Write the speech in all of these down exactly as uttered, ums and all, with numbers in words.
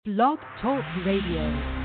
Blog Talk Radio.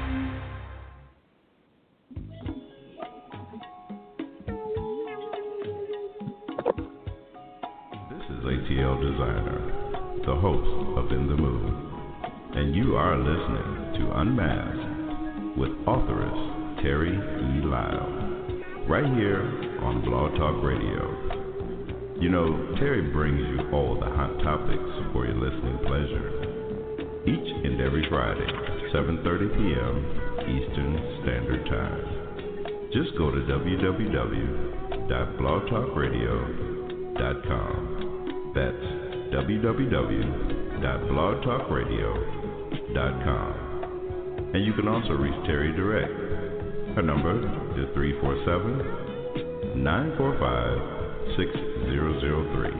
This is A T L Designer, the host of In the Mood, and you are listening to Unmasked with authoress Terry E. Lyle, right here on Blog Talk Radio. You know, Terry brings you all the hot topics for your listening pleasure, each and every Friday, seven thirty p.m. Eastern Standard Time. Just go to w w w dot blog talk radio dot com. That's w w w dot blog talk radio dot com. And you can also reach Terry direct. Her number is three four seven, nine four five, six zero zero three.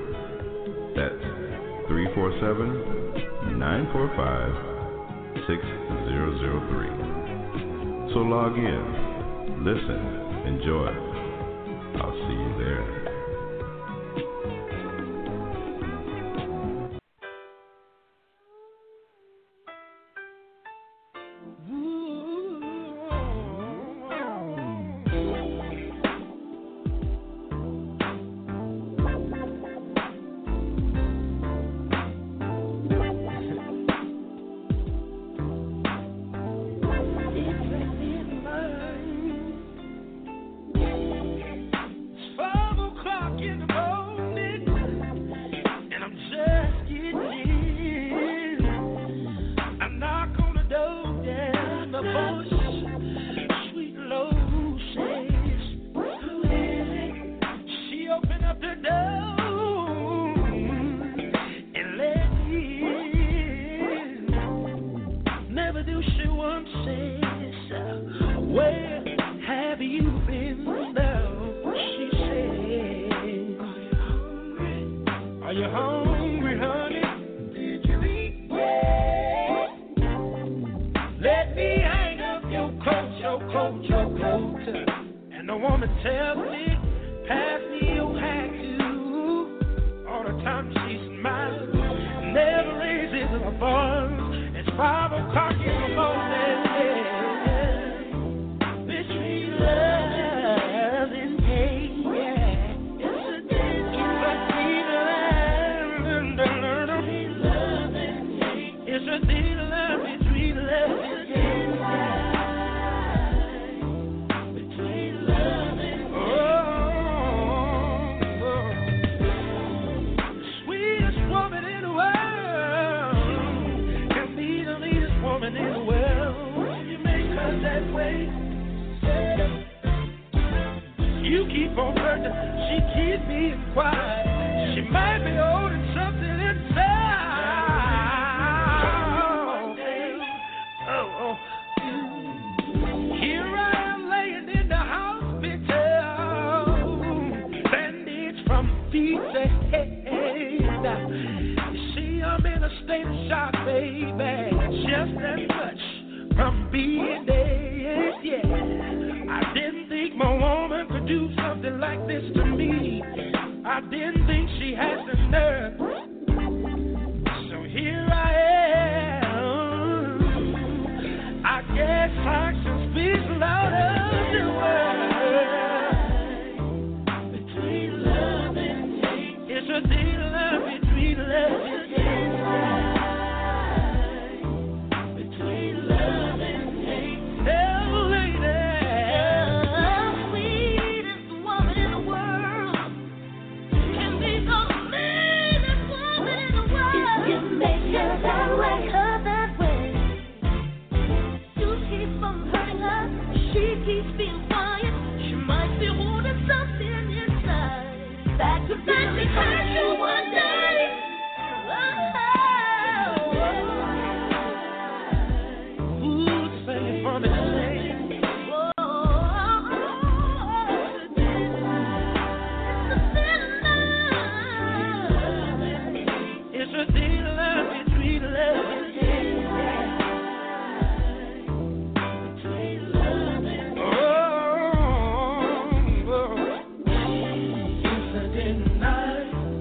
That's three four seven, nine four five, six zero zero three. So log in, listen, enjoy. I'll see you there.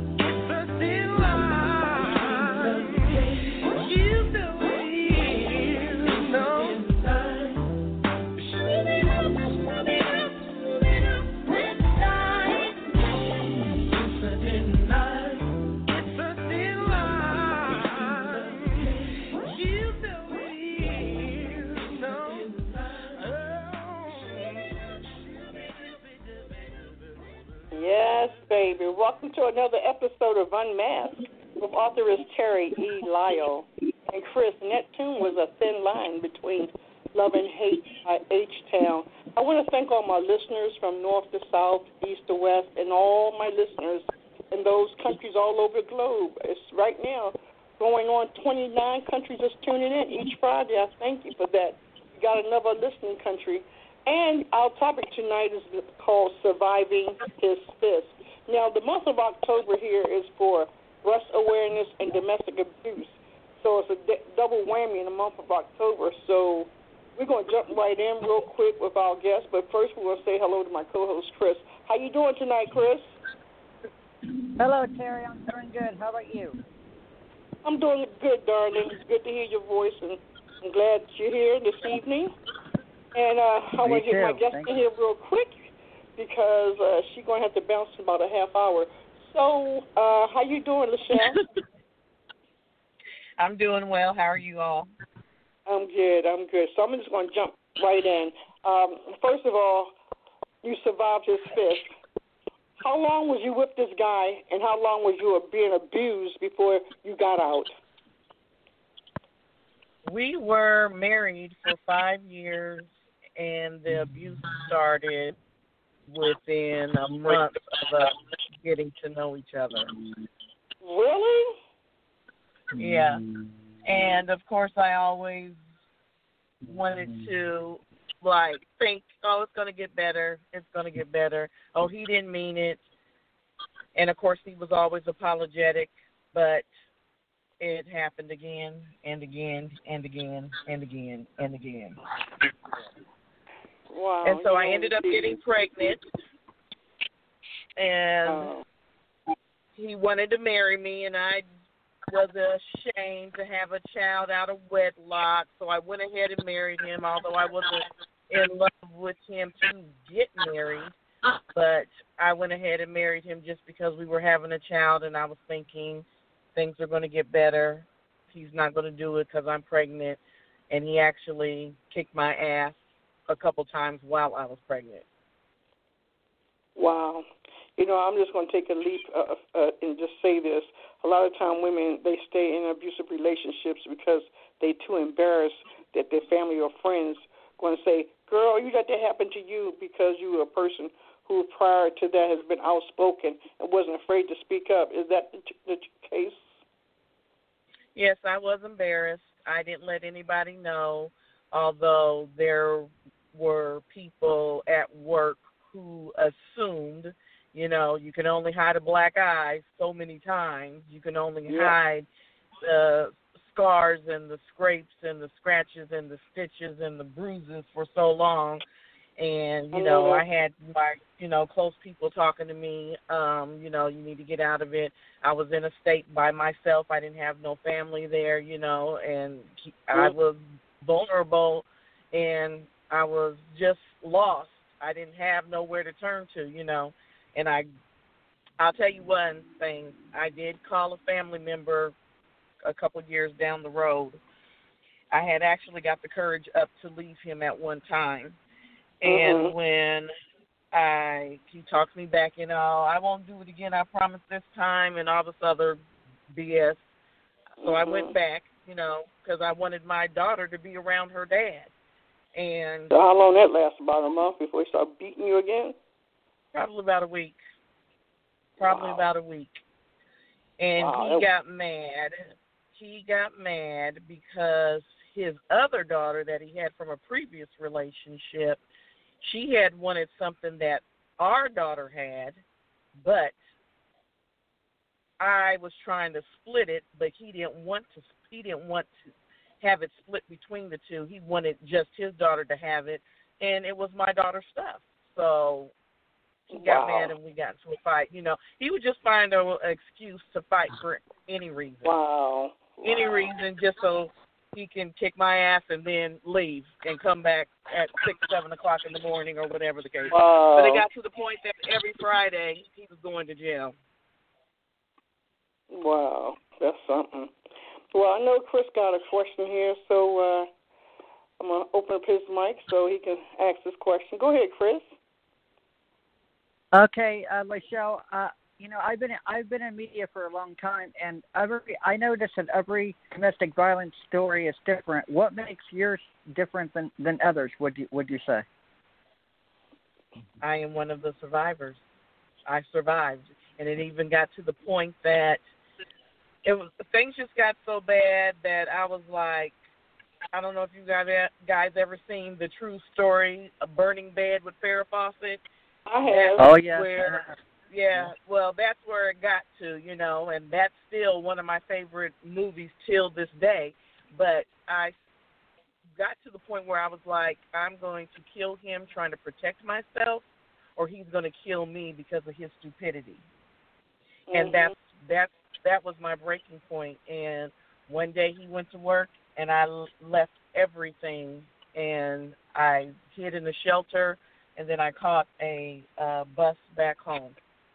You know it. welcome to another episode of Unmasked with authoress Terry E. Lyle. And Chris, and that tune was a thin line between love and hate by H-Town. I want to thank all my listeners from north to south, east to west, and all my listeners in those countries all over the globe. It's right now going on twenty-nine countries just tuning in each Friday. I thank you for that. You got another listening country. And our topic tonight is called Surviving His Fist. Now, the month of October here is for breast awareness and domestic abuse. So it's a d- double whammy in the month of October. So we're going to jump right in real quick with our guest. But first, we're going to say hello to my co-host, Chris. How you doing tonight, Chris? Hello, Terry. I'm doing good. How about you? I'm doing good, darling. It's good to hear your voice, and I'm glad you're here this evening. And uh, I want to get my guest Thank in here real quick because uh, she's going to have to bounce in about a half hour. So uh, how you doing, Lachelle? I'm doing well. How are you all? I'm good. I'm good. So I'm just going to jump right in. Um, first of all, you survived his fist. How long was you with this guy, and how long was you being abused before you got out? We were married for five years, and the abuse started within a month of us getting to know each other. Really? Yeah. And, of course, I always wanted to, like, think, oh, it's going to get better. It's going to get better. Oh, he didn't mean it. And, of course, he was always apologetic, but it happened again and again and again and again and again. Wow. And so I ended up getting pregnant, and oh. he wanted to marry me, and I was ashamed to have a child out of wedlock, so I went ahead and married him, although I wasn't in love with him to get married. But I went ahead and married him just because we were having a child, and I was thinking things are going to get better. He's not going to do it because I'm pregnant, and he actually kicked my ass a couple times while I was pregnant. Wow. You know, I'm just going to take a leap uh, uh, and just say this. A lot of time women, they stay in abusive relationships because they're too embarrassed that their family or friends going to say, girl, you let that happen to you because you were a person who prior to that has been outspoken and wasn't afraid to speak up. Is that the, the case? Yes, I was embarrassed. I didn't let anybody know, although there were people at work who assumed, you know, you can only hide a black eye so many times. You can only yeah. hide the scars and the scrapes and the scratches and the stitches and the bruises for so long. And, you know, I had my, you know, close people talking to me, um, you know, you need to get out of it. I was in a state by myself. I didn't have no family there, you know, and I was vulnerable, and I was just lost. I didn't have nowhere to turn to, you know. And I, I'll tell you one thing. I did call a family member a couple of years down the road. I had actually got the courage up to leave him at one time. And mm-hmm. when I, he talks me back, you know, I won't do it again, I promise this time, and all this other B S. So mm-hmm. I went back, you know, because I wanted my daughter to be around her dad. And so how long that lasts? About a month before he started beating you again? Probably about a week. Probably wow. about a week. And wow. he got mad. He got mad because his other daughter that he had from a previous relationship, she had wanted something that our daughter had, but I was trying to split it, but he didn't want to. He didn't want to have it split between the two. He wanted just his daughter to have it, and it was my daughter's stuff. So he got wow. mad, and we got into a fight. You know, he would just find an excuse to fight for any reason. Wow. Any wow. reason, just so he can kick my ass and then leave and come back at six, seven o'clock in the morning or whatever the case. Wow. But it got to the point that every Friday he was going to jail. Wow, that's something. Well, I know Chris got a question here, so uh, I'm going to open up his mic so he can ask this question. Go ahead, Chris. Okay, uh, Lachelle, uh, you know, I've been I've been in media for a long time, and every I notice that every domestic violence story is different. What makes yours different than, than others? Would you would you say? I am one of the survivors. I survived, and it even got to the point that it was things just got so bad that I was like, I don't know if you guys guys ever seen the true story, A Burning Bed with Farrah Fawcett. I have. Oh yeah. Where, yeah, well, that's where it got to, you know, and that's still one of my favorite movies till this day. But I got to the point where I was like, I'm going to kill him trying to protect myself, or he's going to kill me because of his stupidity. Mm-hmm. And that's that's that was my breaking point. And one day he went to work, and I left everything, and I hid in the shelter, and then I caught a uh, bus back home.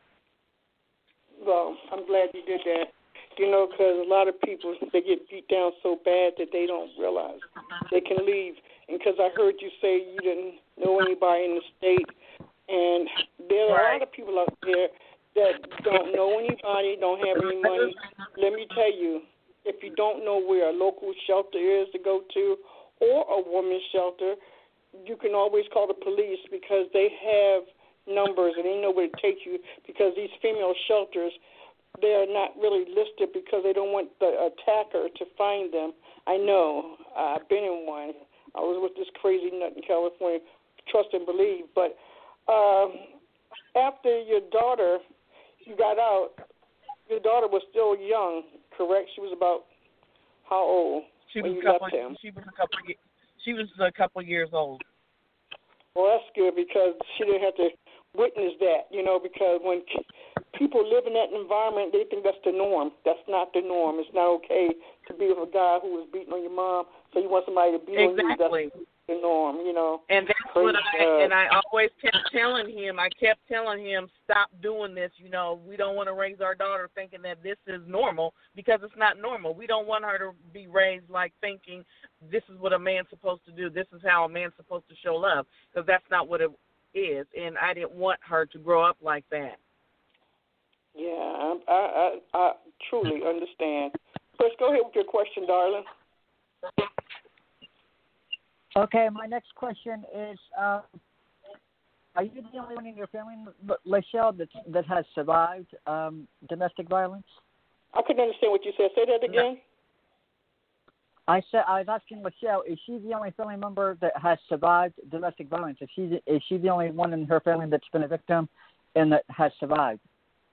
Well, I'm glad you did that. You know, because a lot of people, they get beat down so bad that they don't realize they can leave. And because I heard you say you didn't know anybody in the state, and there are a lot of people out there that don't know anybody, don't have any money. Let me tell you, if you don't know where a local shelter is to go to or a women's shelter, you can always call the police because they have numbers and they know where to take you, because these female shelters, they're not really listed because they don't want the attacker to find them. I know. I've been in one. I was with this crazy nut in California, trust and believe. But um, after your daughter, you got out, your daughter was still young, correct? She was about how old she when was you couple, left him? She was a couple. She was a couple years old. Well, that's good because she didn't have to witness that, you know, because when people live in that environment, they think that's the norm. That's not the norm. It's not okay to be with a guy who was beating on your mom, so you want somebody to beat exactly. on you. That's the norm, you know. And that's Praise what I, God. and I always kept telling him, I kept telling him, stop doing this. You know, we don't want to raise our daughter thinking that this is normal, because it's not normal. We don't want her to be raised like thinking this is what a man's supposed to do. This is how a man's supposed to show love, because that's not what it is. And I didn't want her to grow up like that. Yeah, I, I, I, I truly understand. Chris, go ahead with your question, darling. Okay, my next question is, uh, are you the only one in your family, Lachelle, that that has survived um, domestic violence? I couldn't understand what you said. Say that again. No. I said I was asking Lachelle, is she the only family member that has survived domestic violence? Is she the, is she the only one in her family that's been a victim and that has survived?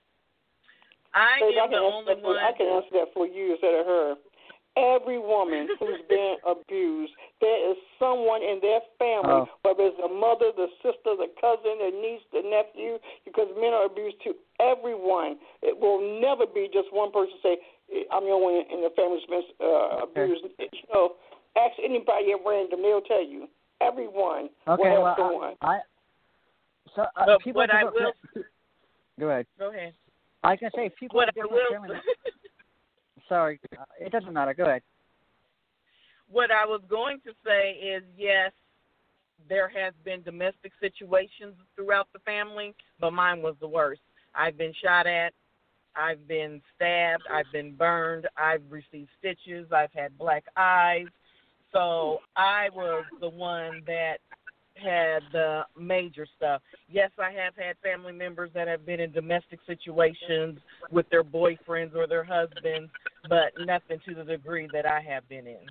I Babe, am I the only for, one. I can answer that for you instead of her. Every woman who's been abused, there is someone in their family, oh. whether it's the mother, the sister, the cousin, the niece, the nephew, because men are abused to everyone. It will never be just one person say, I'm the only one in the family that's been uh, abused. Okay. You know, ask anybody at random, they'll tell you. Everyone okay, will well, have someone. I, I, so, uh, but people what I will... Go ahead. Go ahead. I can say people what have different will, family Sorry, uh, it doesn't matter. Go ahead. What I was going to say is, yes, there has been domestic situations throughout the family, but mine was the worst. I've been shot at. I've been stabbed. I've been burned. I've received stitches. I've had black eyes. So I was the one that had the major stuff. Yes, I have had family members that have been in domestic situations with their boyfriends or their husbands, but nothing to the degree that I have been in.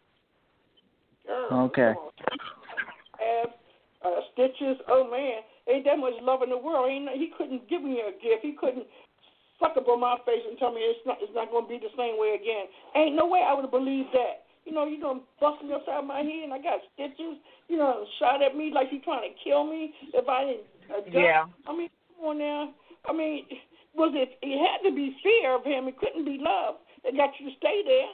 Okay. Have uh, stitches. Oh man, ain't that much love in the world. Ain't no, he couldn't give me a gift. He couldn't suck up on my face and tell me it's not it's not going to be the same way again. Ain't no way I would have believed that. You know, you gonna bust me upside my head and I got stitches. You know, shot at me like you trying to kill me if I didn't adjust. Yeah. I mean, come on now. I mean, was it? It had to be fear of him. It couldn't be love that got you to stay there.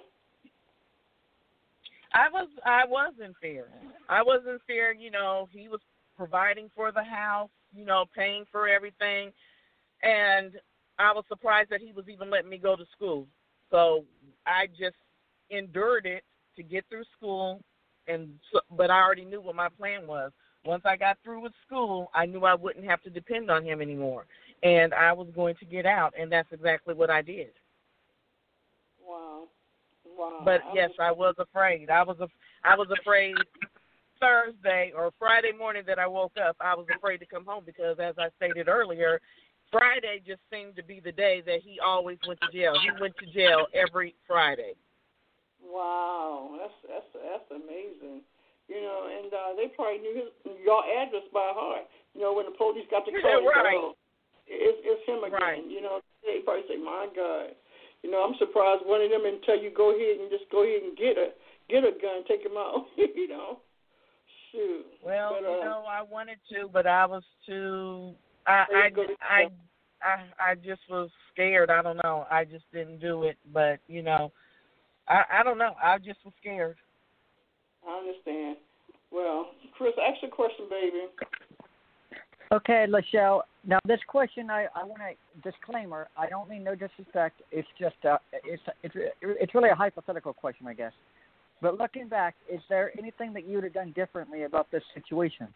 I was I was in fear. I was in fear, you know, he was providing for the house, you know, paying for everything. And I was surprised that he was even letting me go to school. So I just endured it to get through school, and so, but I already knew what my plan was. Once I got through with school, I knew I wouldn't have to depend on him anymore. and I was going to get out, and that's exactly what I did. Wow. Wow. But I yes, was... I was afraid. I was, I was afraid Thursday or Friday morning that I woke up. I was afraid to come home because, as I stated earlier, Friday just seemed to be the day that he always went to jail. He went to jail every Friday. Wow, that's that's that's amazing. You know, and uh, they probably knew his your address by heart. You know, when the police got the call, Yeah, right. oh, it's it's him again. Right. You know, they probably say, "My God." You know, I'm surprised one of them didn't tell you go ahead and just go ahead and get a get a gun, take him out. You know, shoot. Well, but, uh, you know, I wanted to, but I was too. I I, I I I just was scared. I don't know. I just didn't do it. But you know, I I don't know. I just was scared. I understand. Well, Chris, ask a question, baby. Okay, Lachelle. Now, this question, I, I want a disclaimer. I don't mean no disrespect. It's just uh, it's it's it's really a hypothetical question, I guess. But looking back, is there anything that you would have done differently about this situation?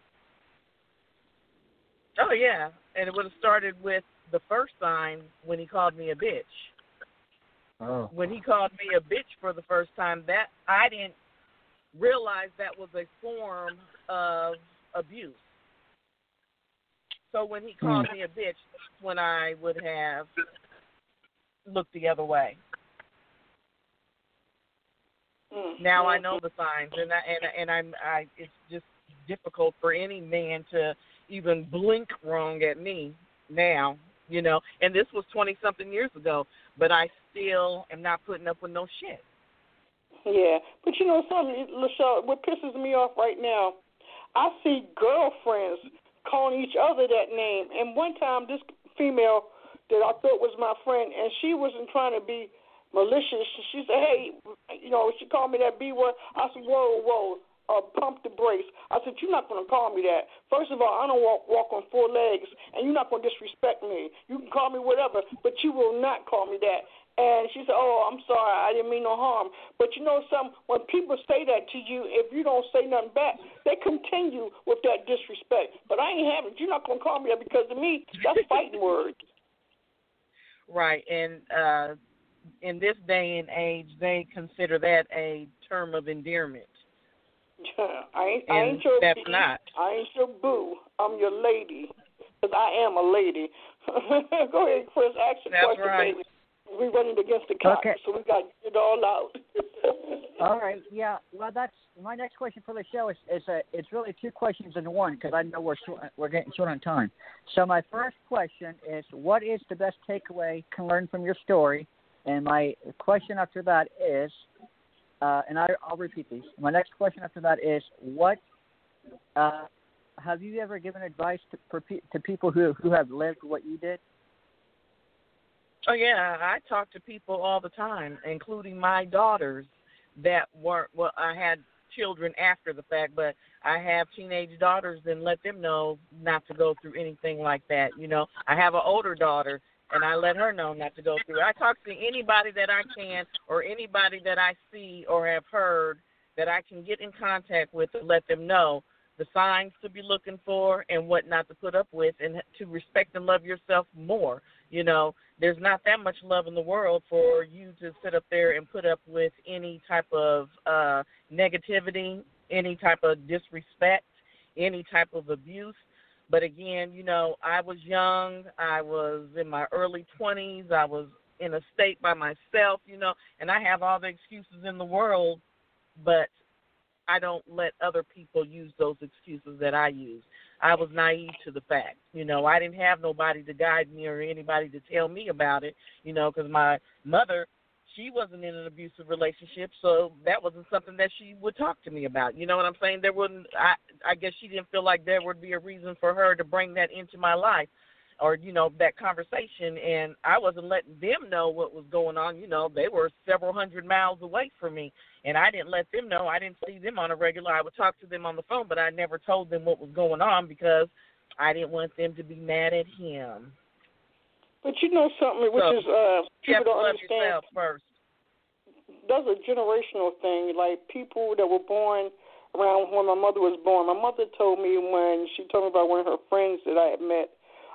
Oh yeah, and it would have started with the first sign when he called me a bitch. Oh. When he called me a bitch for the first time, that I didn't realize that was a form of abuse. So when he called mm. me a bitch, that's when I would have looked the other way. Mm. Now I know the signs, and I, and and I'm I. It's just difficult for any man to even blink wrong at me now, you know. And this was twenty something years ago, but I still am not putting up with no shit. Yeah, but you know something, Lachelle, what pisses me off right now, I see girlfriends calling each other that name. And one time, this female that I thought was my friend, and she wasn't trying to be malicious. She said, hey, you know, she called me that B word. I said, whoa, whoa, uh, pump the brakes. I said, you're not going to call me that. First of all, I don't walk, walk on four legs, and you're not going to disrespect me. You can call me whatever, but you will not call me that. And she said, oh, I'm sorry, I didn't mean no harm. But you know something, when people say that to you, if you don't say nothing back, they continue with that disrespect. But I ain't having it. You're not going to call me that because to me, that's fighting words. Right, and uh, in this day and age, they consider that a term of endearment. I ain't, I ain't your that's bee. not. I ain't your boo. I'm your lady, because I am a lady. Go ahead, Chris, ask the that's question, right. baby. We're running against the cops, okay. so we got to get it all out. All right, yeah. Well, that's my next question for the show. Is, is a, it's really two questions in one because I know we're short, we're getting short on time. So my first question is, what is the best takeaway you can learn from your story? And my question after that is, uh, and I, I'll repeat these. My next question after that is, what uh, have you ever given advice to for, to people who who have lived what you did? Oh, yeah, I talk to people all the time, including my daughters that weren't, well, I had children after the fact, but I have teenage daughters and let them know not to go through anything like that. You know, I have an older daughter, and I let her know not to go through it. I talk to anybody that I can or anybody that I see or have heard that I can get in contact with to let them know the signs to be looking for and what not to put up with, and to respect and love yourself more. You know, there's not that much love in the world for you to sit up there and put up with any type of uh, negativity, any type of disrespect, any type of abuse. But again, you know, I was young. I was in my early twenties. I was in a state by myself, you know, and I have all the excuses in the world, but I don't let other people use those excuses that I use. I was naive to the fact. You know, I didn't have nobody to guide me or anybody to tell me about it, you know, because my mother, she wasn't in an abusive relationship, so that wasn't something that she would talk to me about. You know what I'm saying? There wouldn't, I, I guess she didn't feel like there would be a reason for her to bring that into my life or, you know, that conversation, and I wasn't letting them know what was going on. You know, they were several hundred miles away from me, and I didn't let them know. I didn't see them on a regular. I would talk to them on the phone, but I never told them what was going on because I didn't want them to be mad at him. But you know something, which so, is uh, you have people to don't love understand. Yourself first. That's a generational thing. Like people that were born around when my mother was born. My mother told me when she told me about one of her friends that I had met.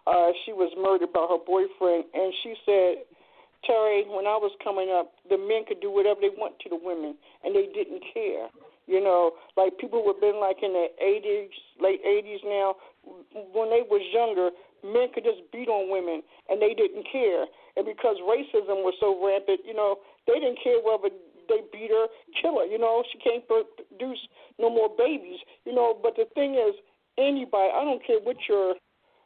uh, she was murdered by her boyfriend, and she said, Terry, when I was coming up, the men could do whatever they want to the women, and they didn't care. You know, like people who have been like in their eighties, late eighties now, when they was younger, men could just beat on women, and they didn't care. And because racism was so rampant, you know, they didn't care whether they beat her, kill her. You know, she can't produce no more babies. You know, but the thing is, anybody, I don't care what your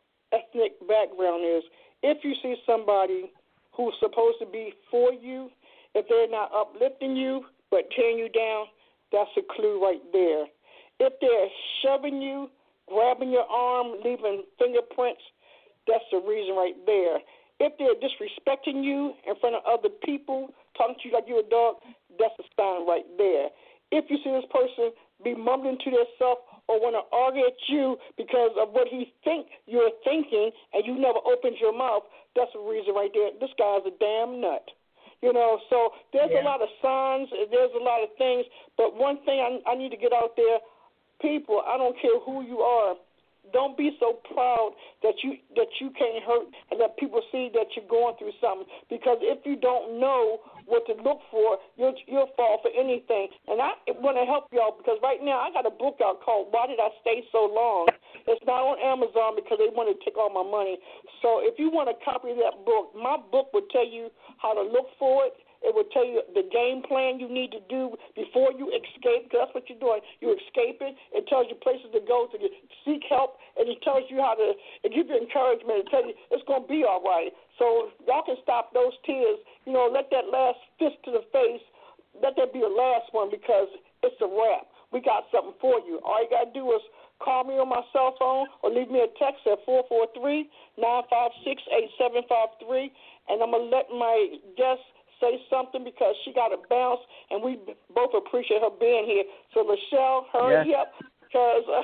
ethnic background is, if you see somebody who's supposed to be for you, if they're not uplifting you but tearing you down, that's a clue right there. If they're shoving you, grabbing your arm, leaving fingerprints, that's the reason right there. If they're disrespecting you in front of other people, talking to you like you're a dog, that's a sign right there. If you see this person be mumbling to themselves or want to argue at you because of what he think you're thinking and you never opened your mouth, that's a reason right there. This guy's a damn nut. You know, so there's yeah. a lot of signs, there's a lot of things, but one thing I, I need to get out there, people, I don't care who you are, don't be so proud that you that you can't hurt and that people see that you're going through something. Because if you don't know what to look for, you'll you'll fall for anything. And I want to help y'all because right now I got a book out called Why Did I Stay So Long? It's not on Amazon because they want to take all my money. So if you want to copy that book, my book will tell you how to look for it. It will tell you the game plan you need to do before you escape, because that's what you're doing. You're escaping. It tells you places to go to get, seek help, and it tells you how to it gives you encouragement. It tells you it's going to be all right. So y'all can stop those tears. You know, let that last fist to the face, let that be the last one because it's a wrap. We got something for you. All you got to do is call me on my cell phone or leave me a text at four four three, nine five six, eight seven five three, and I'm going to let my guest say something because she got to bounce, and we both appreciate her being here. So, Michelle, hurry yes. up because uh,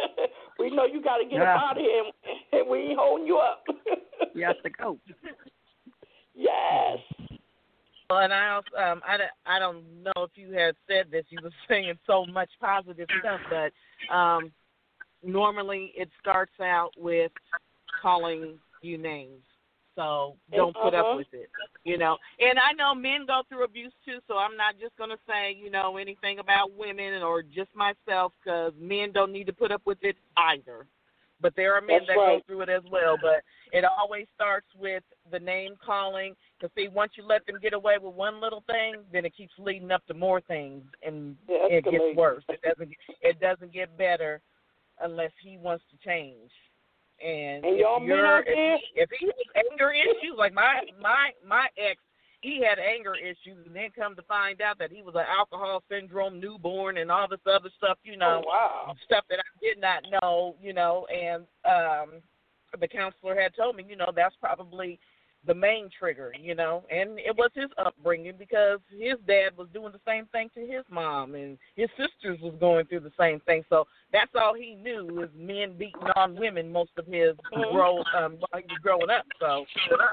we know you got to get yeah. up out of here, and, and we ain't holding you up. You have to go. Yes. Well, and I also, um, I, I don't know if you had said this. You were saying so much positive stuff, but um, normally it starts out with calling you names. So don't put uh-huh. up with it, you know. And I know men go through abuse too, so I'm not just going to say, you know, anything about women or just myself because men don't need to put up with it either. But there are men That's that right. go through it as well. But it always starts with the name calling. Because, see, once you let them get away with one little thing, then it keeps leading up to more things, and yeah, it gets worse. It doesn't, it doesn't get better unless he wants to change. And, and if y'all men you're out there? if, if he has anger issues, like my my my ex, he had anger issues, and then come to find out that he was an alcohol syndrome newborn and all this other stuff, you know, oh, wow. stuff that I did not know, you know. And um, the counselor had told me, you know, that's probably the main trigger, you know, and it was his upbringing because his dad was doing the same thing to his mom, and his sisters was going through the same thing. So that's all he knew is men beating on women most of his mm-hmm. grow um, while he was growing up. So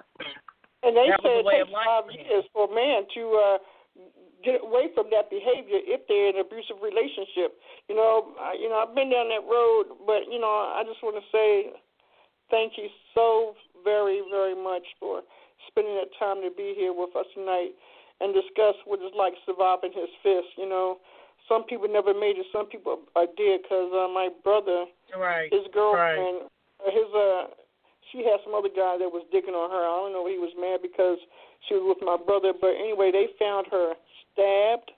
and they that say was the it way takes of life five for him. years for a man to uh, get away from that behavior if they're in an abusive relationship. You know, I, you know, I've been down that road, but you know, I just want to say thank you so very, very much for spending that time to be here with us tonight and discuss what it's like surviving his fist. You know, some people never made it. Some people are dead because uh, my brother, right. his girlfriend, right. his uh, she had some other guy that was digging on her. I don't know if he was mad because she was with my brother, but anyway, they found her stabbed,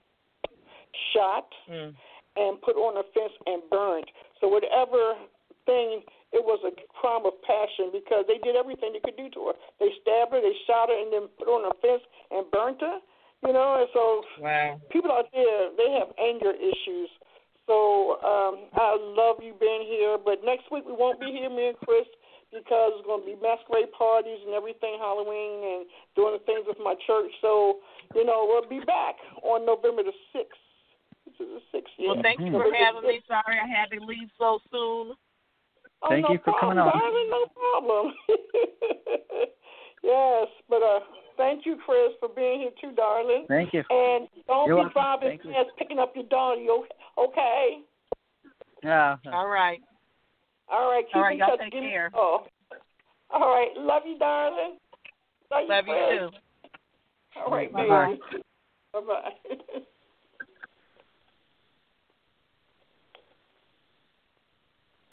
shot, mm. and put on a fence and burned. So whatever thing, it was a crime of passion because they did everything they could do to her. They stabbed her, they shot her, and then put her on a fence and burnt her. You know, and so wow. people out there, they have anger issues. So um, I love you being here, but next week we won't be here, me and Chris, because it's going to be masquerade parties and everything, Halloween, and doing the things with my church. So, you know, we'll be back on November the sixth. This is the sixth year. Well, thank you for having me. Sorry I had to leave so soon. Oh, Thank no you for problem, coming on. Darling, no problem. Yes, but uh, thank you, Chris, for being here too, darling. Thank you. And don't You're be welcome. driving fast picking up your daughter, okay? Yeah. All right. All right, keep All right, in y'all touch. take Give me- care. Oh, All right. Love you, darling. Love, Love you, you too. All right, Bye-bye. baby. Bye-bye.